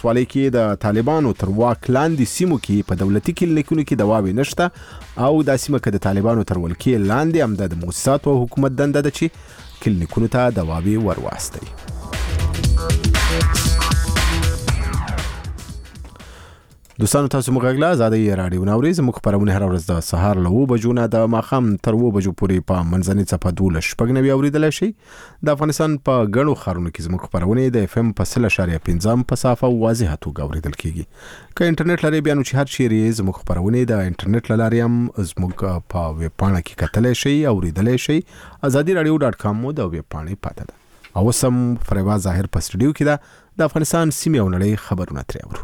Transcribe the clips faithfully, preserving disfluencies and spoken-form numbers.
ولې کې د طالبانو تر واک لاندې سیمو کې په دولتي کلینیکونو کې دواوې نشته او د سیمه کې د طالبانو تر ولکې لاندې هم د مؤسساتو او حکومت دنده ده چې کلینیکونو ته دواوې ورواستي. دوستانو تاسو موږ غلا زاده رادیو ناوري زموږ خبرونه هر ورځ د سهار له و بجو نه د ماخام تر و بجو پورې په منځنۍ صفه دولس شپږ نوي اوریدل شي. د افغانستان په غنو خارونو کې زموږ خبرونه د اف ام په سل اشاریه پنځم په صافه واضحه توګه اوریدل کیږي. که انټرنیټ لري بیا نو چې هر چیرې زموږ خبرونه د انټرنیټ لاري هم زموږ په ویب پاڼه کې کتل شي او اوریدل شي. ازادي رادیو ډاټ کام مو د ویب پاڼې پاته ده. او سم فریوا ظاهر په سټډیو کې ده د افغانستان سیمه او نړۍ خبرونه ترې اورو.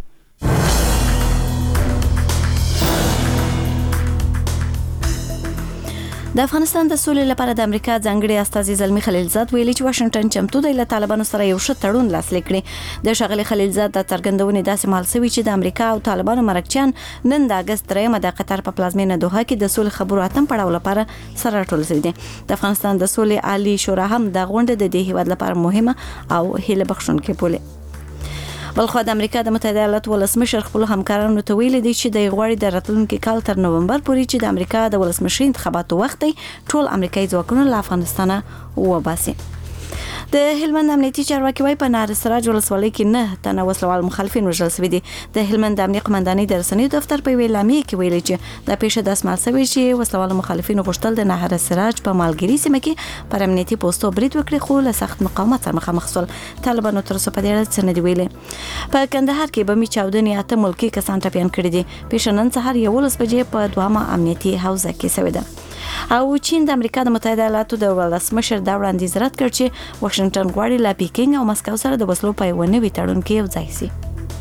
د افغانستان د سولې لپاره د امریکا ځانګړي استازي زلمی خلیلزاد ویلي چې واشنگټن چمتو دی له طالبانو سره یو ښه تړون لاسلیک کړي. د ښاغلي خلیلزاد د څرګندونې داسې مهال شوی چې د امریکا او طالبانو مرکچیان نن د اگست درېمه د قطر په پلازمینه دوحه کې د سولې خبرو اتم پړاو لپاره سره راټول شوي دي. د افغانستان د سولې عالی شورا هم د غونډې د دې هیواد لپاره مهمه او هیله بخښونکې بولي. بلخو د امریکا د متحده ایالاتو ولسمشر خپل همکارانو ته ویلي دي چې د غوړي د راتلونکي کال تر نومبر پورې چې د امریکا د ولسمشر انتخاباتو وخت دی ټول امریکایي ځواکونه له افغانستانه وباسي. د هلمند امنیتي چارواکي وايي په نهر سراج ولسوالۍ کې نه تنه وسلوال مخالفین وژل شوي دي. د هلمند امنیه قومندانۍ د رسنیو دفتر په اعلامیه کې ویلي چې د پیښه د اسمال شوی چې وسلوال مخالفین غوښتل د نهر سراج په مالګری سیمه کې پر امنیتي پوسټو برید وکړي خو له سخت مقاومت سره مخامخ شول. طالبانو تر اوسه په دې اړه څه نه دی ویلي. په کندهار کې بمي چاودنې اته ملکی کسان ټپيان کړي دي. پیښه نن سهار یولس بجې په دوامه امنیتي حوزه کې شوې ده. او چین د امریکا د متحده ایالاتو د ولسمشر دا وړاندیز رد کړ چې واشنگټن غواړي له پیکینګ او مسکو سره د وسلو په یو نوي تړون کې یو ځای شي.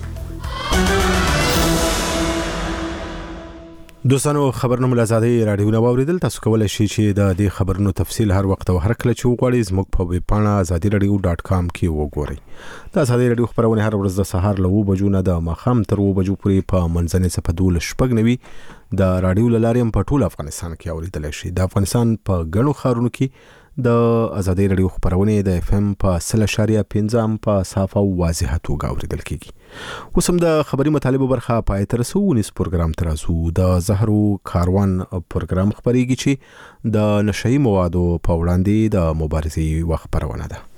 دوستانو خبرونه ملازادي رادیو نو اوریدل تاسو کولای شئ چې د دې خبرونو تفصیل هر وخت او هر کله چې وغواړئ زموږ په ویب پاڼه ازادي رادیو ډاټ کام کې وګورئ. د ازادي رادیو خبرونه هر ورځ د سهار له و بجو نه د ماخام تر و بجو پورې په منځنۍ صفه دولس شپږ نوي د رادیو لاریم په ټول افغانستان کې اوریدل شي. د افغانستان په غنو خارونو کې د ازادي رادیو خبرونه د اف ام په سل اشاریه پنځم په صافه واضحه توګه اوریدل کیږي. وسم د خبري مطالبه برخه پای تر سونیس پروګرام ترازو د زهرو کاروان پروګرام خبريږي چې د نشئی موادو په وړاندې د مبارزې وخت پرونه ده.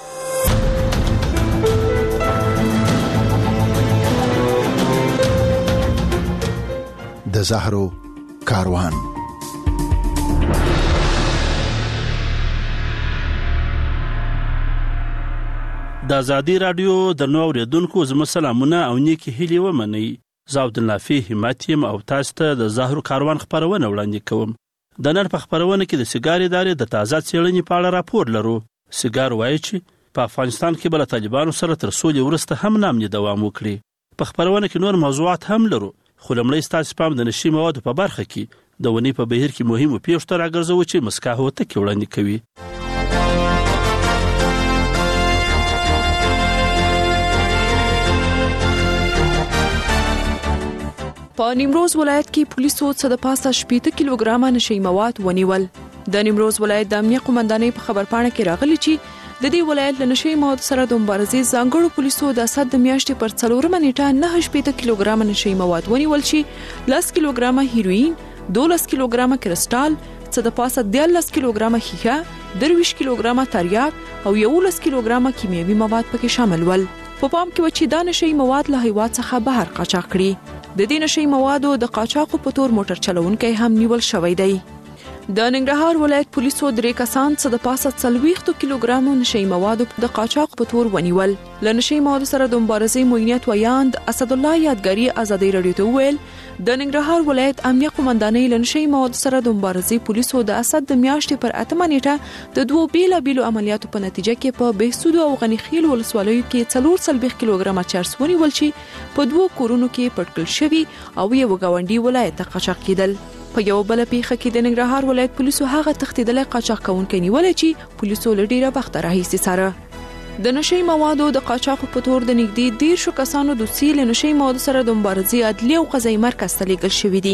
د زهرو کاروان د ازادي رادیو د نو اوریدونکو زموږ سلامونه او نیکی هیلې ومنئ. زه عبدالنافع همت یم او تاسو ته د زهرو کاروان خبرونه وړاندې کوم. د نن په خبرونه کې د سیګار ادارې د تازه څېړنې په اړه راپور لرو. سیګار وایي چې په افغانستان کې بل طالبانو سره تر سولې وروسته هم نامني دوام وکړي. په خبرونه کې نور موضوعات هم لرو خو لمړی ستاسو پام د نشي موادو په برخه کې د ونې په بهیر کې مهمو پیښو ته راګرځو چې مسکا هوته کې وړاندې کوي. په نیمروز ولایت کې پولیسو څه د پاسه شپږ کیلوګرام نشئی مواد ونیول. د نیمروز ولایت د امنیه قومندانۍ په خبرپاڼه کې راغلي چې د دې ولایت له نشئی مواد سره د مبارزې ځانګړو پولیسو د اسد د میاشتې پر څلورمه نیټه نه شپږ کیلوګرام نشئی مواد ونیول چې لس کیلوګرام هیروین، دولس کیلوګرام کرسټال، څه د پاسه دیارلس کیلوګرام ښیښه، درویشت کیلوګرام تریاک او یولس کیلوګرام کیمیاوي مواد پکې شامل ول. په پام کې و چې دا نشئی مواد له هیواد څخه بهر قاچاق کړي. د دې نشئی موادو د قاچاقو په تور موټر چلونکي هم نیول شوی دی. د ننګرهار ولایت پولیسو درې کسان څه د پاسه څلوېښت کیلوګرام نشئی موادو د قاچاق په تور ونیول. له نشئی موادو سره د مبارزې موینیت ویاند اسد الله یادګاری ازادي رادیو ته ویل د ننګرهار ولایت امنیه قومندانۍ له نشئی موادو سره د مبارزې پولیسو د اسد د میاشتې پر اتمه نیټه د دوو بیلابیلو عملیاتو په نتیجه کې په بهسود او غنیخیل ولسوالیو کې څلور څلوېښت کیلوګرام چرس ونیول چې په دوو کورونو کې پټکل شوي او یو ګاونډي ولایت ته قاچاق کېدل. په یو بل پیښه کې د ننګرهار ولایت پولیسو هغه تښتېدلي قاچاق کوونکی نیولې چې پولیسو له ډیره وخته راهیسې څاره. د نشئی موادو د قاچاقو په تور د نږدې دیرشو کسانو دوسیې له نشئی موادو سره د مبارزې عدلي او قضایي مرکز ته لیږل شوي دي.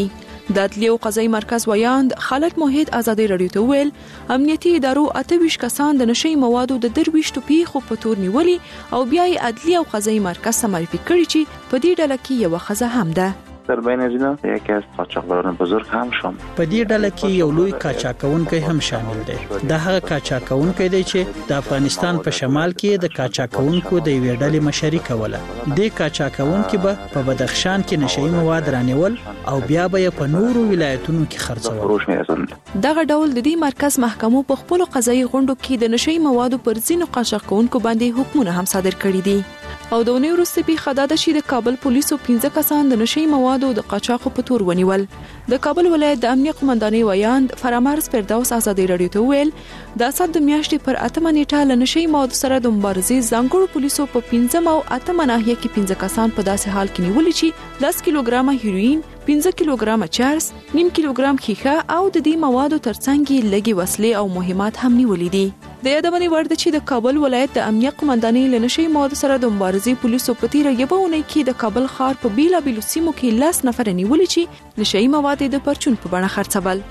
د عدلیې او قضایي مرکز ویاند خالد موحد ازادي رادیو ته ویل امنیتي ادارو اته ویشت کسان د نشي موادو د درويشتو پیښو په تور نیولي او بیا یې عدلیې او قضایي مرکز ته معرفي کړي چې په دې ډله کې یو خزه هم ده. در بین از اینا یکی از قاچاقبران بزرگ هم شام. په دې ډله کې یو لوی قاچاقونکی هم شامل دی. دا هغه قاچاقونکی دی چې د افغانستان په شمال کې د قاچاقونکو د یوې ډلې مشري کوله. د قاچاقونکي به په بدخشان کې نشئی مواد رانیول او بیا به په نورو ولایتونو کې خرڅول. دغه ډول د دې مرکز محکمو په خپل قضایي غونډو کې د نشئی موادو پر ځینو قاچاقونکو باندې حکمونه هم صادر کړي دي. او د ونې وروسته پیښه دا ده چې د کابل پولیسو پنځه کسان د نشئی موادو د قاچاقو په تور ونیول. د کابل ولایت د امنیه قومندانۍ ویاند فرامرز فردوس ازادي رادیو ته ویل د اسد د میاشتې پر اتمه نیټه له نشئی موادو سره د مبارزې ځانګړو پولیسو په پنځم او اتمه ناحیه کې پنځه کسان په داسې حال کې نیولي چې لس کیلوګرامه هیروین، پنځه کیلوګرامه چرس، نیم کیلوګرام خیښه او د دې موادو ترڅنګ لګي وسلې او مهمات هم نیولي دي. د یادونې وړ ده چې د کابل ولایت د امنیه قومندانۍ له نشئی موادو سره د مبارزې پولیسو په تیره یوه اونۍ کې د کابل ښار په بیلابیلو سیمو کې لس نفره نیولي چې نشئی مواد د پرچون په بڼه خرڅول.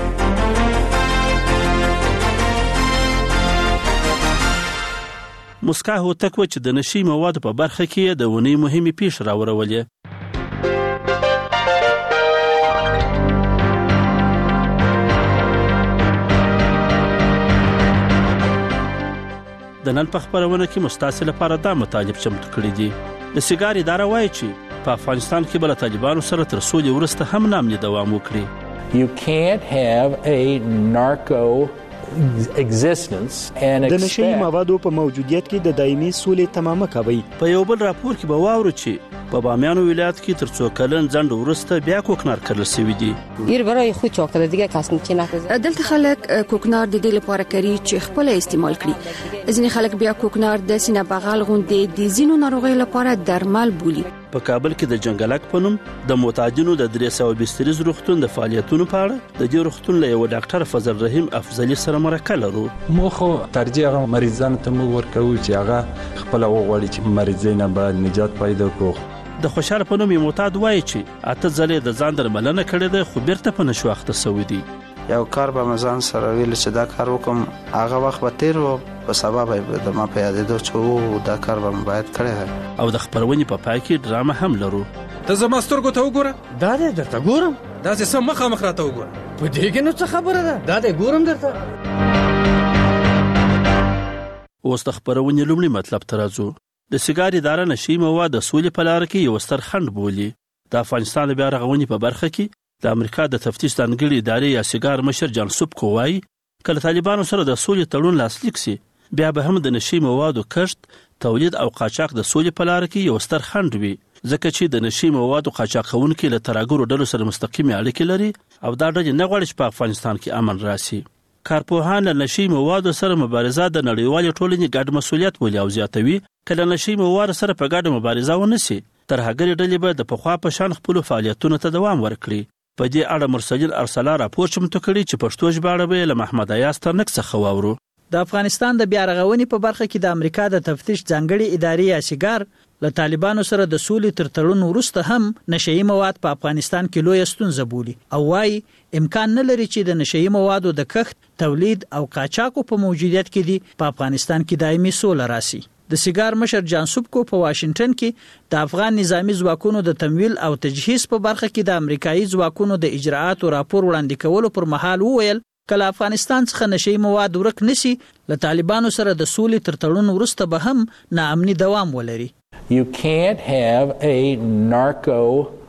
مسکا هوتک و چې د نشئی موادو په برخه کې د ونې مهمې پیښې راورولې. د نن په خبرونه کې مستاسل لپاره دا مطالب چمتو کړی دي. د سیګار اداره وایي چې په افغانستان کې بل طالبانو سره تر سولې وروسته هم نامني دوام وکړي. You can't have a narco existence and د نشئی موادو په موجودیت کې د دایمي سولې تمامه کوي. په یو بل راپور کې به واورو چې په بامیانو ولایت کې تر څو کلن ځنډ وروسته بیا کوکنار کرل شوی دی. ير برای خو چاکره دیگه کس نه نه دلته خلک کوکنار د دې لپاره کوي چې خپل استعمال کړي. ځینې خلک بیا کوکنار د سینه بغل غونډې د زینو ناروغي لپاره درمل بولي. په کابل کې د جنگلک په نوم د معتادینو د درې سوه بستریز روغتون د فعالیتونو په اړه د دې روغتون له یو ډاکټر فضل رحیم افضلی سره مرکه لرو. مو خو ترجیح هغه مریضانو ته موږ ورکوو چې هغه خپل وغواړي چې مریضۍ نه باید نجات پیدا کړو. د خوشحال په نوم معتاد وایي چې اته ځلې د ځان درملنه کړې ده خو بیرته په نشو اخته شوی دی. یو کار به مزان سره ویل چې دا کار وکم هغه وخت به تیر و په سبب د ما په یادېدو چې دا کار به باید کړی. او د خبرونې په پای کې ډرامه هم لرو. ته زما سترګو ته وګوره. دا دې درته ګورم. دا چې سم مخامخ راته وګوره. په دې کې نو څه خبره ده؟ دا دې ګورم درته. اوس د خبرونې لومړی مطلب ته راځو. د سیګار اداره نشئی مواد د سولې په لار کې یو ستر خنډ بولي. د افغانستان د بیا رغونې په برخه کې د امریکا د تفتیش ځانګړي ادارې یا سیګار مشر جان سوبکو وایي کله طالبانو سره د سولې تړون لاسلیک سي بیا به هم د نشئی موادو کښت، تولید او قاچاق د سولې په لار کې یو ستر خنډ وي ځکه چې د نشئی موادو قاچاقونکي له ترهګرو ډلو سره مستقیمه اړیکې لري او دا ډلې نه غواړي چې په افغانستان کې امن راسي. کارپوهان له نشئی موادو سره مبارزه د نړیوالې ټولنې ګډ مسؤلیت بولي او زیاتوي کله نشئی مواد سره په ګډه مبارزه ونشي ترهګرې ډلې به د پخوا په شان خپل فعالیتونو ته دوام ورکړي. په دې اړه مرسل ارسلا راپور چمتو کړي چې پښتو ژباړه به له محمد ایاز ترنک څخه واورو. د افغانستان د بیا رغونې په برخه کې د امریکا د تفتیش ځانګړي ادارې یا سیګار له طالبانو سره د سولې تر تړون وروسته هم نشئی مواد په افغانستان کې لوی ستونزه بولي او وايي امکان نه لري چې د نشئی موادو د کښت، تولید او قاچاقو په موجودیت کې دی په افغانستان کې دایمي سوله راسي. د سیګار مشر جان سوبکو په واشنگټن کې د افغان نظامی ځواکونو د تمویل او تجهیز په برخه کې د امریکایي ځواکونو د اجراءاتو راپور وړاندې کولو پر مهال وویل کله افغانستان څخه نشئی مواد ورک نشي له طالبانو سره د سولې تر تړون وروسته به هم ناامني دوام ولري. You can't have a narco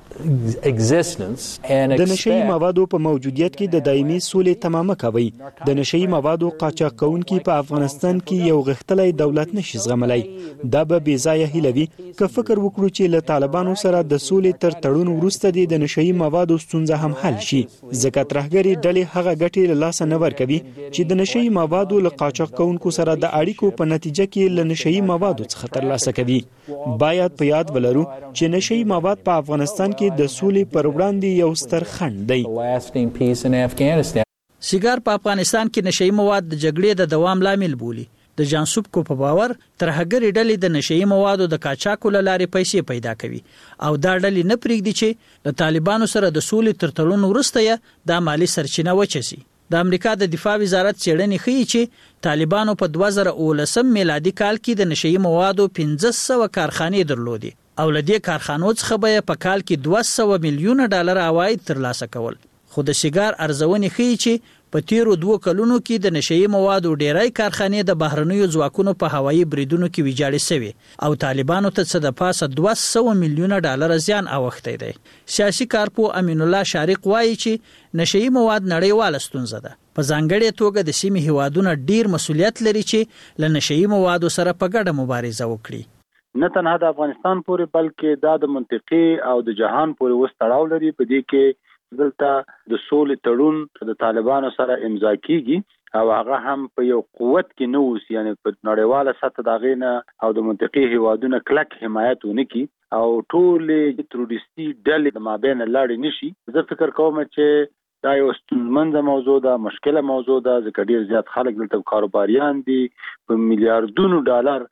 existence and د نشئی موادو په موجودیت کې د دایمي سولې تمامه کوي. د نشئی موادو قاچاق کوونکي په افغانستان کې یو غښتلی دولت نشي زغملای. دا به بې ځایه هیله وي که فکر وکړو چې له طالبانو سره د سولې تر تړون وروسته د نشئی موادو ستونزه هم حل شي ځکه ترهګرې ډلې هغه ګټې له لاسه نه ورکوي چې د نشئی موادو له قاچاق کوونکو سره د اړیکو په نتیجه کې له نشئی موادو څخه ترلاسه کوي. باید په یاد ولرو چې نشئی مواد په افغانستان کې د سولې پر وړاندې یو ستر خنډ دی. سیګار په افغانستان کې نشئی مواد د جګړې د دوام لامل بولي. د جانسوبکو په باور ترهګرې ډلې د نشئی موادو د قاچاقو له لارې پیسې پیدا کوي او دا ډلې نه پرېږدي چې د طالبانو سره د سولې تر تړون وروسته یې دا مالی سرچینه وچسي. د امریکا د دفاع وزارت څېړنې ښیي چې طالبانو په دوه زره اوولسم میلادي کال کې د نشئی موادو پنځه سوه کارخانې درلودې او له دې کارخانو څخه به په کال کې دوه سوه میلیونه ډالر عواید ترلاسه کول. خو د سیګار ارزونې ښیي چې په تیرو دوه کلونو کې د نشئی موادو ډیری کارخانې د بهرنیو ځواکونو په هوایي بریدونو کې ویجاړې شوې او طالبانو ته څه د پاسه دوه سوه میلیونه ډالر زیان اوښتی دی. سیاسي کارپو امین الله شارق وایي چې نشئی مواد نړیواله ستونزه ده. په ځانګړې توګه د سیمې هیوادونه ډیر مسؤلیت لري چې له نشئی موادو سره په ګډه مبارزه وکړي. نه تنها د افغانستان پورې بلکې دا د منطقې او د جهان پورې وس تړاو لري. په دې کې دلته د سولې تړون د طالبانو سره امضا کیږي او هغه هم په یو قوت کې نه اوس، یعنی په نړیواله سطح د هغې نه او د منطقې هیوادونه کلک حمایت ونه کړي او ټولې تروریستي ډلې د مابین لاړې نشي. زه فکر کوم چې دا یو ستونزمنده موضوع ده، مشکله موضوع ده، ځکه ډیر زیات خلک دلته کاروباریان دي، په میلیارډونو ډالر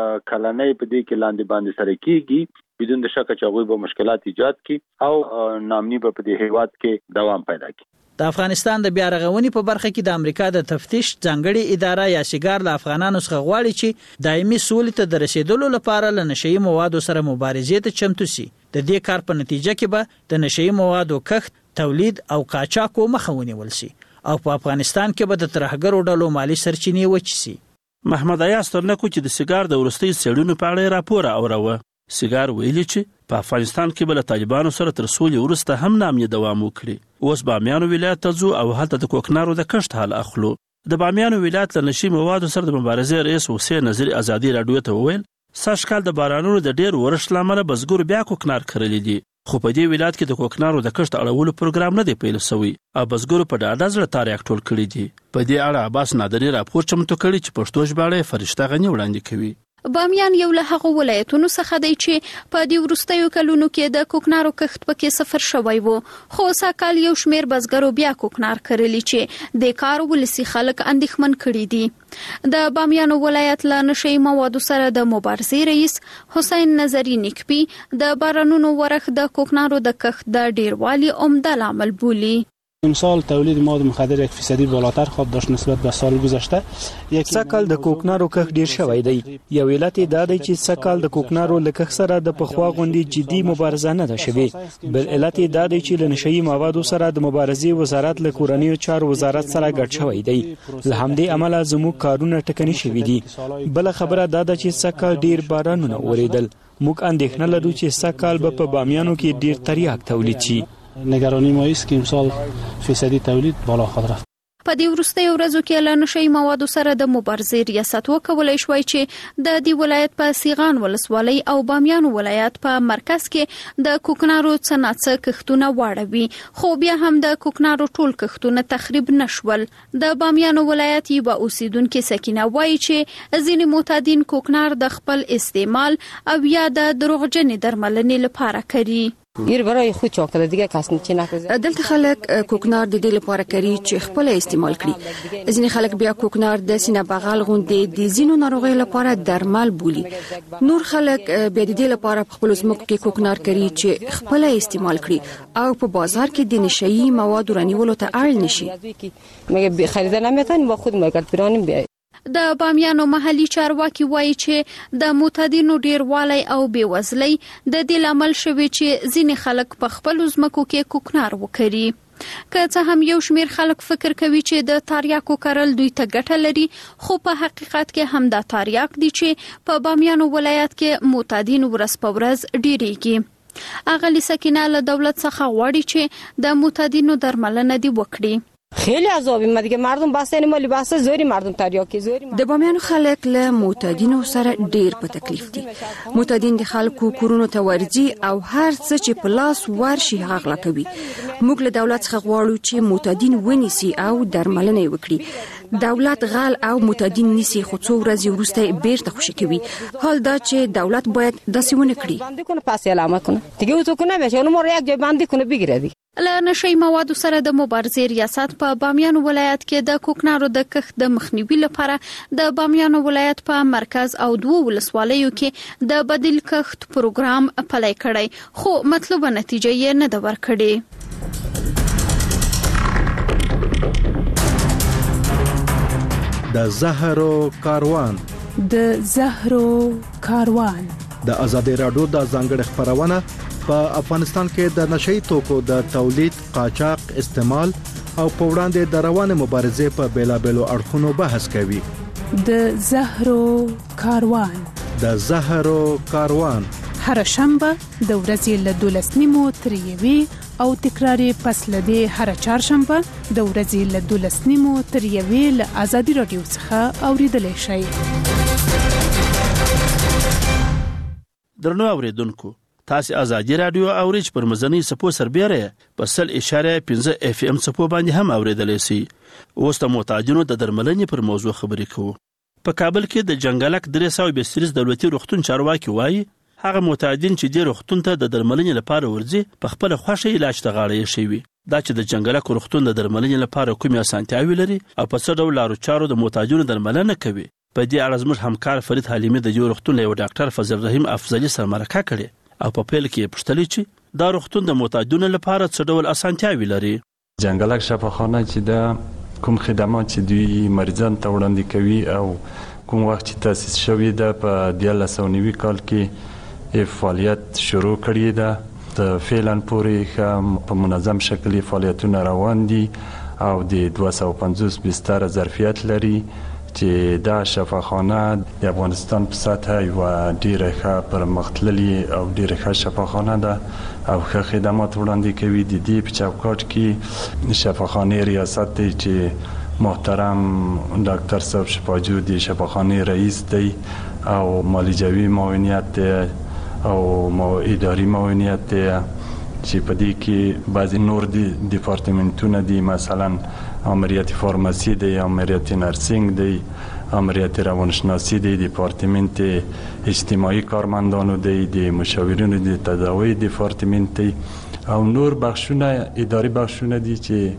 کلنۍ په دې کې لاندې باندې سره کیږي، بدون د شک چې هغوی به مشکلات ایجاد کړي او نامني به په دې هیواد کې دوام پیدا کړي. د افغانستان د بیا رغونې په برخه کې د امریکا د تفتیش ځانګړې اداره یا سیګار له افغانانو څخه غواړي چې دایمي سولې ته د رسیدلو لپاره له نشئی موادو سره مبارزې ته چمتو سي. د دې کار په نتیجه کې به د نشئی موادو کښت، تولید او قاچاقو مخه ونیول سي او په افغانستان کې به د ترهګرو ډلو مالی سرچینې وچ سي. محمد ایاز ترنکو چې د سیګار د وروستۍ څېړنو په اړه راپور اوروه. سیګار ویلي چې په افغانستان کې به له طالبانو سره تر سولې وروسته هم نامني دوام وکړي. اوس بامیانو ولایت ته ځو او هلته د کوکنارو د کښت حال اخلو. د بامیانو ولایت له نشي موادو سره د مبارزې رئیس حسین نظري ازادي راډیو ته وویل سږ کال د بارانونو د ډیر ورښت له امله بزګرو بیا کوکنار کرلی دي، خو په دې ولایت کې د کوکنارو د کښت اړولو پروګرام نه دی پیل شوی او بزګرو په ډاډه زړه تاریخ ټول کړی دي. په دې اړه عباس نادري راپور چمتو کړی چې پښتو ژباړه فرشته غنی وړاندې کوي. بامیان یو له هغو ولایتونو څخه دی چې په دې وروستیو کلونو کې د کوکنارو کښت پکې صفر شوی وو، خو ساکال یو شمیر بزګرو بیا کوکنار کرلی چې د کار ولسی خلک اندېښمن کړي دي. د بامیانو ولایت له نشئی موادو سره د مبارزې رئیس حسین نظري نکپی د بارانونو ورښت د کوکنارو د کښت د ډیروالي عمده لامل بولي. امسال تولید مواد مخدر یک فیصدی بالاتر خواهد داشت نسبت به سال گذشته. سکال د کوکنارو کښت ډیر شوی دی. یو علت دا دی چې سکال د کوکنارو له کښت سره د پخوا غوندي جدي مبارزه نه ده شوې. بل علت دا دی چې له نشئی موادو سره د مبارزې وزارت له کورنیو چارو وزارت سره ګډ شوی دی. له همدې امله زموږ کارونه ټکني شوي دي. بل خبره دا ده چې سکال ډیر بارانونه وریدل. موږ اندېښنه لرو چې سکال به په بامیانو کې ډیر تریاک تولید شي. نگرانی ما است که امسال فیصدی تولید بالا خواهد رفت. په دې وروستیو ورځو کې له نشئی موادو سره د مبارزې ریاست وکولای شوی چې د دې ولایت په سیغان ولسوالۍ او بامیان ولایت په مرکز کې د کوکنارو څناڅه کښتونه واړوي، خو بیا هم د کوکنارو ټول کښتونه تخریب نشول. د بامیان ولایت یوه اوسیدونکې سکینه وایي چې ځینې معتادین کوکنار د خپل استعمال او یا د دروغجنې درملنې لپاره کوي. یره برای خود چاکله دیگه کس نه نکنه. دلته خلک کوکنار د دې لپاره کوي چې خپل استعمال کړي. ځینې خلک بیا کوکنار د سینه بغل غونډې د زینو ناروغي لپاره درمل بولي. نور خلک بیا د دې لپاره په خپل ځمکو کې کوکنار کوي چې خپل استعمال کړي او په بازار کې د نشئی موادو رانیولو ته اړ نشي. مګر خریدل نمیتونیم با خود مګر پیرانیم بیا. د بامیانو محلي چارواکي وایي چې د معتادینو ډیروالی او بیوزلۍ د دې لامل شوی چې ځینې خلک په خپل ځمکو کې کوکنار وکړي. که څه هم یو شمیر خلک فکر کوي چې د تاریاکو کرل دوی ته ګټه لري، خو په حقیقت کې هم دا تاریاک دي چې په بامیانو ولایت کې معتادین ورځ په ورځ ډیریږي. اغلی سکینه له دولت څخه غواړي چې د معتادینو درملنه دی وکړي. خیلی عذابی ما دیگه مردم بسته ما لباس زوری مردم تریاکی زوری. د بامیانو خلک له معتادینو سره ډیر په تکلیف دي. معتادین د خلکو کورونو ته ورځي او هر څه چې په لاس ورشي هغه کوي. موږ له دولت څخه غواړو چې معتادین ونیسي او درملنه وکړي. دولت غل او معتادین نیسي، خو څو ورځې وروسته بیرته خوشی کوي. حال دا چې دولت باید داسې ونه کړي. باندې کنه پاس اعلان کنه دیگه اوس کنه بشه اونم یک جای باندې کنه بگیره. له نشي موادو سره د مبارزې ریاست په بامیان ولایت کې د کوکنارو د کښت د مخنیوي لپاره د بامیان ولایت په مرکز او دوه ولسوالیو کې د بدیل کښت پروګرام پلی کړی، خو مطلوبه نتیجه یې نه ده ورکړې. د زهرو کاروان د زهرو کاروان د ازادي راډیو د ځانګړي خبرونه په افغانستان کې د نشئی توکو د تولید، قاچاق، استعمال او په وړاندې د روانه مبارزې په بیلابېلو اړخونو بحث کوي. د زهرو کاروان د زهرو کاروان هر شنبه د ورځې له دولس نیمو تر یوې او تکراری پس لدې هر چهارشنبه د ورځې له دولس نیمو تر یوې له ازادي راډیو څخه اوریدلای شئ. درنو اوریدونکو، تاسو ازادي رادیو اورئ پر مزنی سپو سربېره په سل اشاره پنځه اف ام سپو باندې هم اوریدلای شئ. اوس د محتاجینو د درملنې پر موضوع خبرې کوو. په کابل کې د جنگلک درې سوه بیستریز دولتي روغتون چارواکي وایي هغه محتاجین چې د روغتون ته د درملنې لپاره ورځي په خپل خوښه علاج ته غاړه شي. دا چې د جنگلک روغتون د درملنې لپاره کومې اسانتیاوي لري او په څه ډول لارو چارو د محتاجینو درملنه کوي، په دې اړه زموږ همکار فرید حلیمي د یو روغتون له ډاکټر فضل رحیم افضلي سره مرکه کړې او په پیل کې پوښتنه چې دا روغتون د محتاجینو لپاره څه ډول اسانتیاوي لري. جنگلک شفاخانه چې د کوم خدمات چې دوی مریضان ته وړاندې کوي او کوم وخت چې تاسیس شوی ده په دیارلس سوه نوي کال کې فعالیت شروع کړی ده. د فعلا پورې په منظم شکل فعالیتونه روان دي او د دوه سوه پنځوس بستر ظرفیت لري چې دا شفاخانه د افغانستان په سطح یو ډیره ښه پرمختللې او ډیره ښه شفاخانه ده او ښه خدمات وړاندې کوي. د دې په چوکاټ کې شفاخانه ریاست دی چې محترم ډاکټر صاحب شفاجو د شفاخانه رئیس دی او مالیجوي معاونیت دی او مو اداري معاونیت دی چې په دې کې بعضی نور دي ډپارټمنټونه دي، مثلا امریت فارماسی دی، امریت نرسینګ دی، امریت روانشناسی دی، ډپارټمنټ اجتماعي کارمندانو دی، د مشاورینو د تداوی ډپارټمنټ دی او نور بخشونه اداري بخشونه دي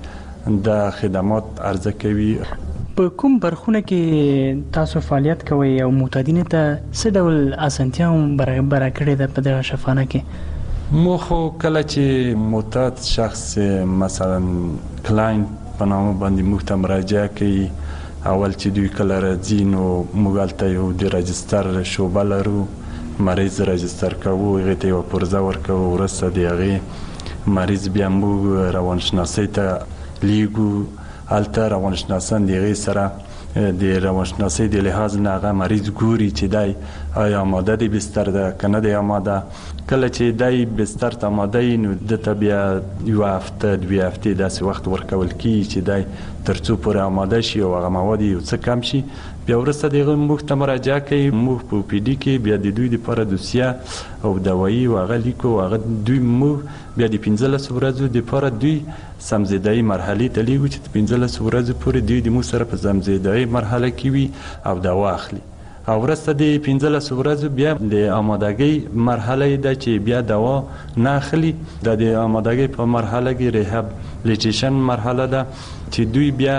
چې د خدمات عرضه کوي. په کوم برخونه کې تاسو فعالیت کوئ او معتادینو ته څه ډول اسانتیا هم برابر کړې ده په دغه شفاخانه کې؟ مو خو کله چې معتاد شخص مثلا کلاینټ په نامه باندې موږ ته مراجعه کوي، اول چې دوی کله راځي نو موږ هلته یو د رجستر شعبه لرو، مریض رجستر کوو، هغې ته یوه پرزه ورکوو، وروسته د هغې مریض بیا موږ روانشناسۍ ته لیږو. هلته روانشناسان د هغې سره د روانشناسۍ د لحاظ نه هغه مریض ګوري چې دی آیا آماده دی بستر ده که نه دی آماده. کله چې دی بستر ته آماده وي نو دته بیا یوه هفته دوې هفتې داسې وخت ورکول کېږي چې دی تر څو پورې آماده شي او هغه مواد یو څه کم شي. بیا وروسته د هغه موږ ته مراجعه کوي، موږ په پی ډي کې بیا د دوی دپاره دوسیه او دوایي او هغه لیکو، هغه دوی موږ بیا د پنځلسو ورځو دپاره دوی سمزیدایي مرحلې ته لیږو چې د پنځلسو ورځو پورې دوی د موږ سره په سمزیدایي مرحله کې وي او دوا اخلي. او وروسته د پنځلسو ورځو بیا د آمادګۍ مرحله ده چې بیا دوا نه اخلي. دا د آمادګۍ په مرحله کې ریهابلیټیشن مرحله ده چې دوی بیا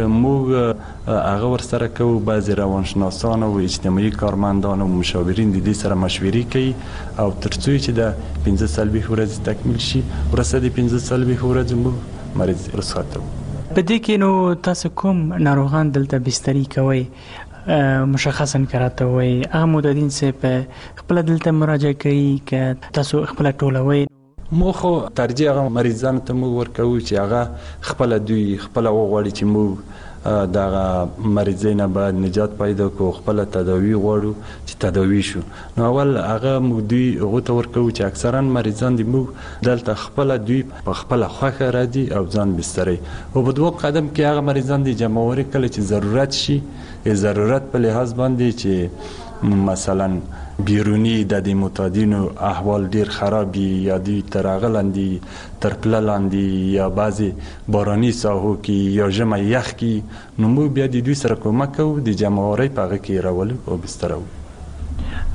موږ هغه ورسره کوو. بعضې روانشناسان او اجتماعي کارمندان او مشاورین د دې سره مشورې کوي او تر څو چې د پنځه څلوېښت ورځې تکمیل شي، وروسته د پنځه څلوېښت ورځو موږ مریض رخصتوو. په دې کې نو تاسو کوم ناروغان دلته بستري کوئ؟ مشخصا کراته وي هغه معتادین چې په خپل دلته مراجعه کوي که تاسو خپل ټولوي؟ مو خو ترجیح هغه مریضانو ته موږ ورکوو چې هغه خپل دوی خپل وغواړي چې موږ دغه مریضۍ نه باید نجات پیدا کړو، خپل تداوی غواړو چې تداوی شو. نو اول هغه موږ دوی هغو ته ورکوو چې اکثرا مریضان دي موږ دلته خپل دوی په خپل خوښه راځي او ځان بستري او په دوه قدم کې هغه مریضان دي جمعوري کله چې ضرورت شي، ضرورت په لحاظ باندې چې مثلا بیرونی د معتادینو احوال ډیر خراب یا دوی تر هغه لاندې تر پله لاندې یا بعضې باراني ساحو کې یا ژمی یخ کې، نو موږ بیا د دوی سره کومک کوو، د جمعوارۍ په هغه کې راولو او بسترو.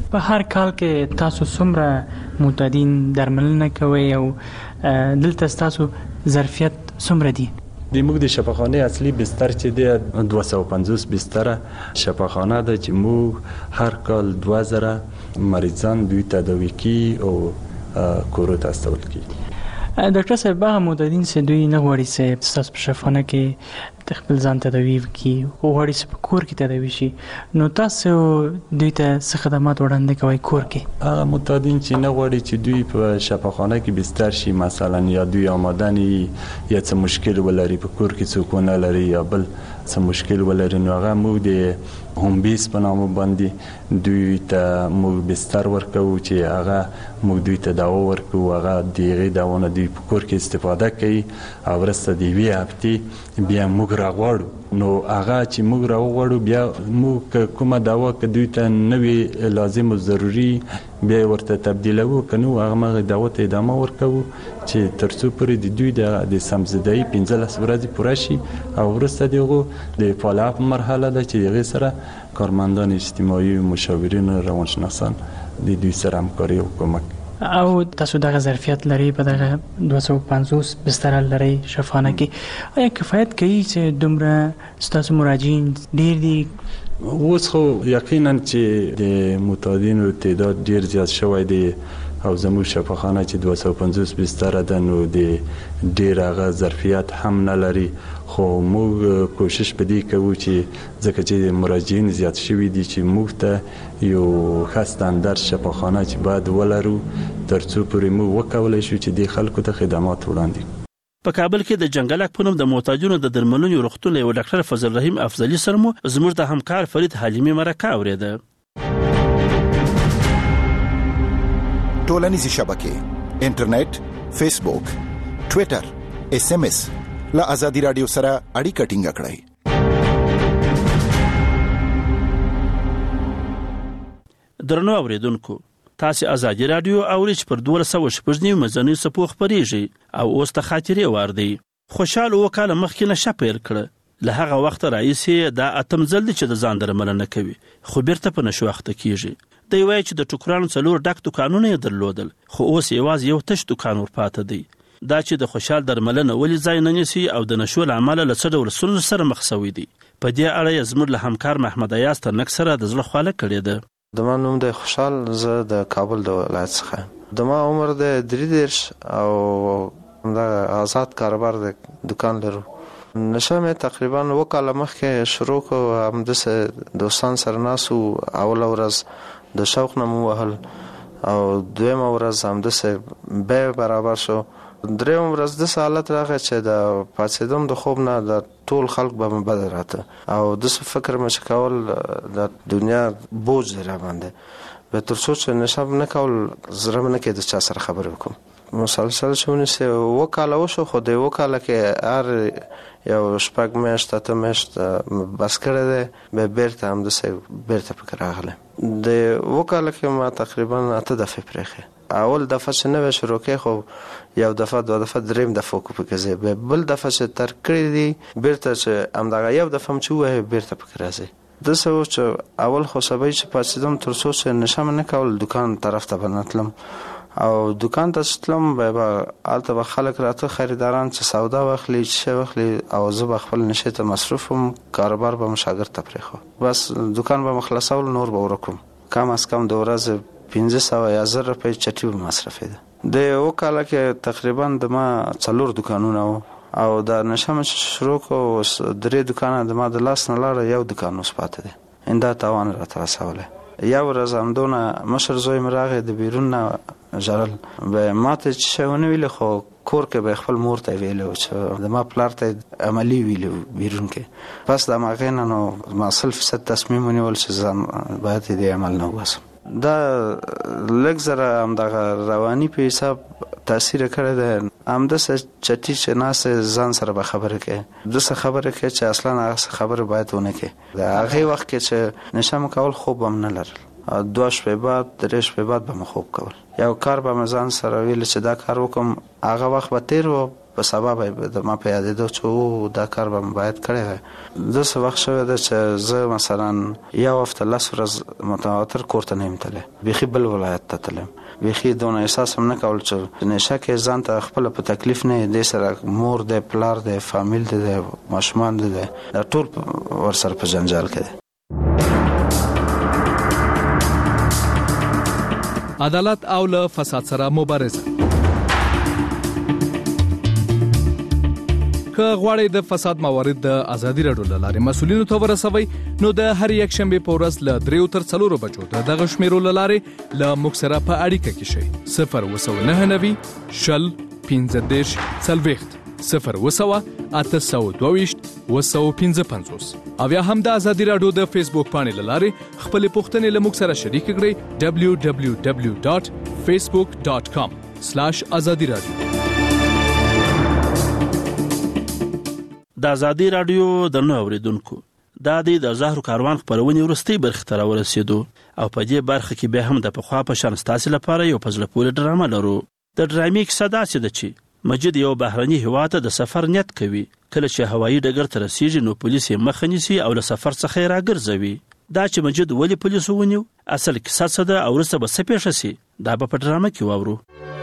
په هر کال کې تاسو څومره معتادین درملنه کوي او دلته تاسو ظرفیت څومره دي؟ د موږ د شفاخانه اصلي بستر چې د دوه سوه و پنځوس بستر شفاخانه ده چې موږ هر کال دوه زره مریضان دوی تداوي کی او کورو ته استول کی. ډاکټر صاحب هغه معتادین چې دوی نه غواړي چې تاسو په شفاخانه کې د خپل ځان تداوي کی او غواړي چې په کور کې تداوي شي نو تاسو دوی ته څه خدمات وړاندې کوئ کور کې؟ هغه معتادین چې نه غواړي چې دوی په شفاخانه کې بستر شي مثلا یا دوی آماده نه یا څه مشکل ولري په کور کې څوک نه لري یا بل څه مشکل ولري نو هغه موږ د هوم بیس په نامه باندې دوی ته موږ بستر ورکو چې هغه موږ دوی ته دوا ورکو هغه دغه دواونه دوی په کور کې استفاده کوي او ورسته دی وی هفته بیا موږ راغواړو نو هغه چې موږ راغواړو بیا موږ کومه دوا که دوی ته نوې لازم او ضروري بیا ورته تبدیلوو کنو هغه مغه دوا ته ادامه ورکو چې ترڅو پرې د دوی د سمزدای پنځلس ورځې پوره شي او ورسته دغه د فالو اپ مرحله ده چې هغه سره کارمندان اجتماعي او مشاورین روانشناسان د دوی سره همکاري او کومک. او تاسو دغه ظرفیت لري په دغه دوه سوه و پنځوس بستر لري شفاخانه کې آیا کفایت کوي چې دومره تاسو مراجعین ډیر دي؟ اوس خو یقینا چې د معتادینو تعداد ډیر زیات شوی دی او زموږ شفاخانه چې دوه سوه و پنځوس بستر ده نو د ډیر هغه ظرفیت هم نه لري خو موږ کوشش پدې کوو چې ځکه چې مراجعین زیات شوي دي چې موږ ته یو ښه ستاندرد شفاخانه چې باید ولرو ترڅو پورې موږ وکولی شو چې دې خلکو ته خدمات وړاندې کړو. په کابل کې د جنگلک په نوم د معتادینو د درملنې روغتون یو ډاکټر فضل رحیم افضلي سره مو زموږ د همکار فرید حلیمي مرکه اورېده. ټولنیزې شبکې انټرنیټ فیسبوک ټویټر اس ام اس له ازادي رادیو سره اړیکه ټینګه کړئ. درنو اوریدونکو تاسو ازادي رادیو اورئ چې پر دوه سوه شپږ نیم مزنی سپوخ پریږي او اوس ته خاطرې واردی خوشاله وکاله مخکې نشه پیل کړه له هغه وخت راځي دا اتم ځل چې د ځان درملنه کوي خو بیرته په نشو وخت کیږي. دی وایي چې د ټوکرانو څلور ډک دکانونه یې درلودل خو اوس یوازې یو تش دکان ورپاته دی. دا چې د خوشحال درملنه ولې ځای نه نیسي او د نشو له امله له څه ډول ستونزو سره مخ شوی دی په دې اړه یې زموږ له همکار محمد ایاز ترنک سره د زړه خواله کړې ده. د ما نوم د خوشحال زه د کابل د ولایت څخه د ما عمر د درې دېرش او د آزاد کاروبار د دکان لرو. نشه مې تقریبا اوه کاله مخکې شروع کړو همداسې دوستان سره ناسو اوله ورځ د شوق نه مو وهل او دویمه ورځ همداسې بیه برابر شو درېیمه ورځ داسې حالت راغی چې د پاڅېدم د خوب نه د ټول خلک به مې بد راته او داسې فکر مې چې کول د دنیا بوج دی راباندې به تر څو چې نشه نه کول زړه مې نه کېده د چا سره خبرې وکړم. مسلسل چې ونیسي اوه کاله وشو خو د اوه کاله کې هر یو شپږ میاشت اته میاشت بس کړی دی بیا بیرته همداسې بیرته پکې راغلی. د اوه کاله کې ما تقریبا اته دفعې پرېښې. اول دفعه چې نوې شروع کې خو یو دفعه دوه دفعه دریم دفعه کو پکې ځي بل دفعه چې تر کړی دی بیرته چې همدغه یو دفعه هم چې ووایي بیرته پکې راځي. داسې و چې اول خو سبا چې پاڅېدم تر څو چې نشه مې نه کول دکان طرف ته به نه تلم او دکان ته چې تلم به هلته به خلک راته خریداران چې سودا واخلي چې شی واخلي او زه به خپل نشې ته مصروف وم کاروبار به مې شاګرد ته پرېښود بس دکان به مې خلاصول نور به ورکوم کم از کم د ورځې پنځه سوه یا زر روپۍ چټي به مصرفېده. د اوه کاله کې تقریبا د ما څلور دکانونه وو او د نشه مې چې شروع کړو درې دکانه د ما د لاس نه لاړه یو دکان اوس پاته دی اندا تاوان راته رسولی. یو ورځ همدونه مشر زوی مې راغی د بیرون نه ژړل به ما ته چې شی ونه ویلې خو کور کې به خپل مور ته ویلی و چې د ما پلار ته عملي ویلي بیرون کې پس د هماغې نه نو ما سل فیصد تصمیم ونیول چې ځان باید دې عمل نه وباسم. دا لږ زره همدغه رواني په حساب تاثیر کړی دی همداسې چټي چې ناستې ځان سره به خبرې کوې داسې خبرې کوې چې اصلا هغه خبرې باید ونه کړې. د هغې وخت کې چې نشه مې کول خوب هم نه لرل دوه شپې بعد درې شپې بعد به مې خوب کول یو کار به مې ځان سره ویل چې دا کار وکړم هغه وخت به تېر و په سبب د ما په یادېدو چې دا کار به باید کړی وای. د څه وخت شوی ده چې زه مثلا یو هفته لس ورځ متواتر کور ته نه یم تللی، بیخي بل ولایت ته تللی، بیخي دونه احساس هم نه کول چې نشه کې ځان ته خپله په تکلیف نه دې سره مور دی، پلار دی، فامیل دی، ماشومان دی، دا ټول ورسره په جنجال کې دی. عدالت او له فساد سره مبارزه. که غواړئ د فساد موارد د ازادي راډیو له لارې مسؤلینو ته ورسوئ نو د هر یک شنبې په ورځ له دریو تر څلورو بجو د دغه شمیرو له لارې له موږ سره په اړیکه کې شئ. صفر اووه سوه نهه نوي شل پنځه دېرش څلوېښت صفر اووه سوه اته سوه دوه ویشت اووه سوه پنځه پنځوس او یا هم د ازادي راډیو د فیسبوک پاڼې له لارې خپلې پوښتنې له موږ سره شریک کړئ. ډبلیو ډبلیو ډبلیو ډاټ فیسبوک ډاټ کام سلاش ازادي راډیو. د ازادي راډیو درنو اوریدونکو، دا د زهرو کاروان خپرونې وروستۍ برخې ته راورسېدو او په دې برخه کې بیا هم د پخوا په شان ستاسې لپاره یو په زړه پورې ډرامه لرو. د ډرامې کیسه داسې ده چې مجید یو بهرني هیواد ته د سفر نیت کوي. کله چې هوایي ډګر ته رسیږي نو پولیس یې مخه نیسي او له سفر څخه یې راګرځوي. دا چې مجید ولې پولیسو ونیو، اصل کیسه څه ده او وروسته به څه پیښه سي، دا به په ډرامه کې واورو.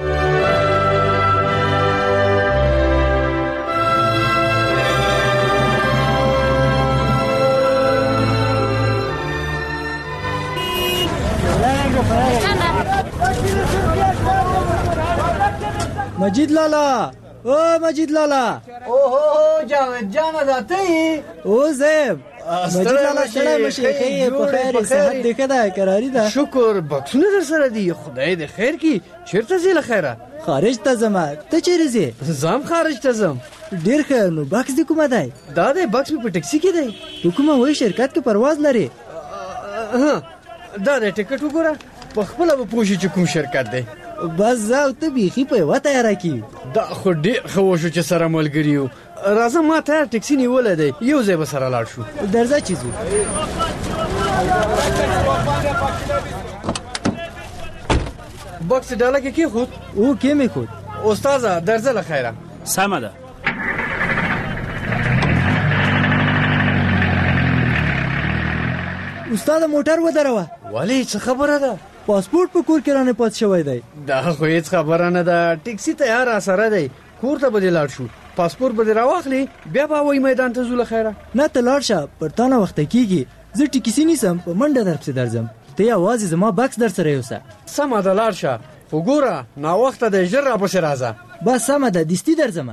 مجید لالا، او مجید لالا، اوه جاوید جان داتی او زیب مجید لالا سلام مشه خیر په خیر صحت دې کده قراری ده. شکر بکسونه در سره دی، خدای دې خیر کی. چیرته زی لخیره؟ خارج ته زما. ته چیرې زی؟ زم خارج ته زم. ډیر ښه. نو بکس دې کومه دی؟ دا دې بکس په ټیکسي کې دی. ته کومه وای شرکت کې پرواز لري؟ ها دا دې ټیکټ وګوره، په خپل به پوښی چې کوم شرکت دی. بس زاو ته بیخي په وته را کی. دا خو ډیر خو شو چې سره ملګریو. راځه ما ته ټیکسي نیولې دی، یو ځای به سره لاړ شو. درځه چیزو. بکس ډاله کې کې خود او کې مې خود. استاذه درځه لخیره. سمه ده. استاد موټر ودروه. ولی څه خبره ده؟ پاسپورت په کور کې رانه پات شوی دی. دا خو هیڅ خبره نه ده. ټیکسي تیار سره دی، کور ته به لاړ شو. پاسپورت به راواخلي بیا به وای میدان ته زول خیره. نه ته لاړ شه، پرتانه وخت کیږي. زه ټیکسي نیسم، په منډه درپسې درځم. ته یوازې زما بکس در سره یوسه. سمه ده لاړ شه. وګوره نا وخت ده، ژر را پسې راځه. بس سمه ده، دستی درځم.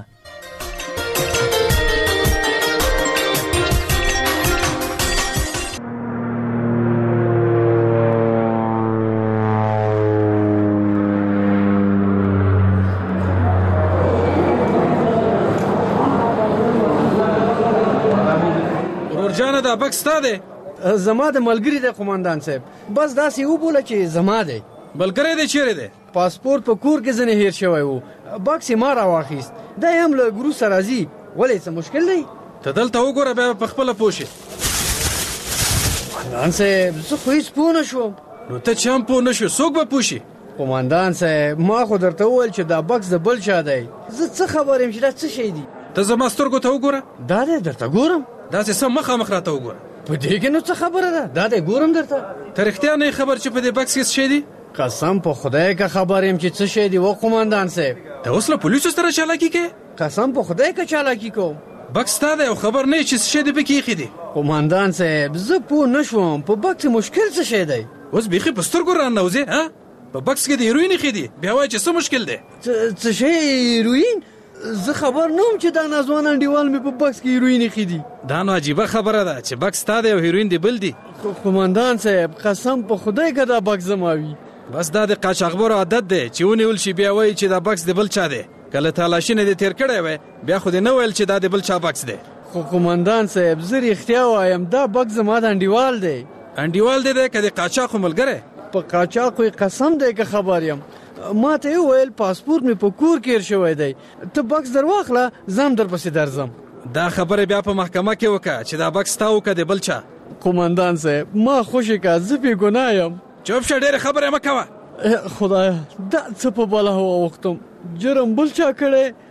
دا بکس تا دی؟ زما د ملګری دی قومندان صاحب. بس داسې وبوله چې زما دی. بلګری دی چیرې دی؟ پاسپورت په کور کې ځنې هیر شوی وو، بکس یې ما راواخیست. دا یې هم له ګرو سره راځي. ولې څه مشکل دی؟ ته دلته وګوره بیا په خپله پوه شې. قومندان صاحب زه خو هېڅ پوه نه شوم. نو ته چې هم پوه نه شوې څوک به پوه شي؟ قومندان صاحب ما خو درته وویل چې دا بکس د بل چا دی. زه څه خبر یم چې دا څه شی دی؟ ته زما سترګو ته وګوره. دا دی درته ګورم. داسې سم مخامخ راته وګوره. په دې کې نو څه خبره ده؟ دا دی ګورم درته. ته رښتیا نه خبر چې په دې بکس کې څه شی دی؟ قسم په خدای که خبر یم چې څه شی دی و قومندان صاحب. ته اوس له پولیسو سره چالاکي کوې؟ قسم په خدای که چالاکي کوم. بکس تا دی او خبر نه یې چې څه شی دی پکې ایښی دی. قومندان صاحب زه پوه نه شوم په بکس مشکل څه شی دی. اوس بیخي په سترګو راننوځې ها؟ په بکس کې د هیروین ایښی دی، بیا وایې چې څه مشکل دی؟ څه شی هیروین؟ زه خبر نه وم چې دا ناځوان انډیوال مې په بکس کې هیروین ایښي دي. دا نو عجیبه خبره ده چې بکس تا دی او هیروین دی بل دی. قومندان صاحب قسم په خدای که دا بکس زما وي. بس دا د قاچاقبرو عادت دی چې ونیول شي بیا وایي چې دا بکس د بل چا دی. کله تالاشي نه دې تېر کړی وی بیا خو دې نه ویل چې دا د بل چا بکس دی. خو قومندان صاحب زه رښتیا وایم دا بکس زما د انډیوال دی. انډیوال دی دی که د قاچاقو ملګری؟ په قاچاقو قسم دی که خبر یم. ما ته یې وویل پاسپورت مې په کور کې هیر شوی دی، ته بکس در واخله زه هم درپسې درځم. دا خبره بیا په محکمه کې وکړه چې دا بکس تا و که د بل چا. قومندان صاحب ما خوشې که زه بې ګناه یم. چوپ شه ډېرې خبرې مه کوه. خدایه دا څه په بلا هوا وختم. جرم بل چا کړی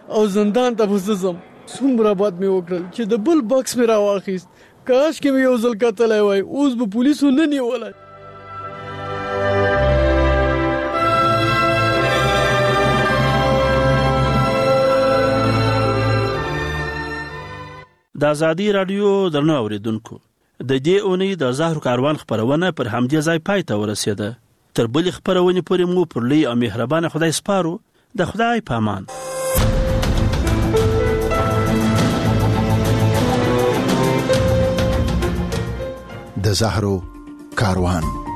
او زندان ته وسوم. څومره بد مې وکړل چې د بل بکس مې راواخیست. کاش کې مې یو ځل کتلی وای، اوس به پولیسو نه نیولی. د ازادي رادیو درنو اوریدونکو، د دې اونۍ د زهرو کاروان خبرونه پر همدې ځای پای ته ورسېده. تر بلې خبرونې پورې مو پر لوی او مهربانه خدای سپارو. د خدای په امان. د زهرو کاروان.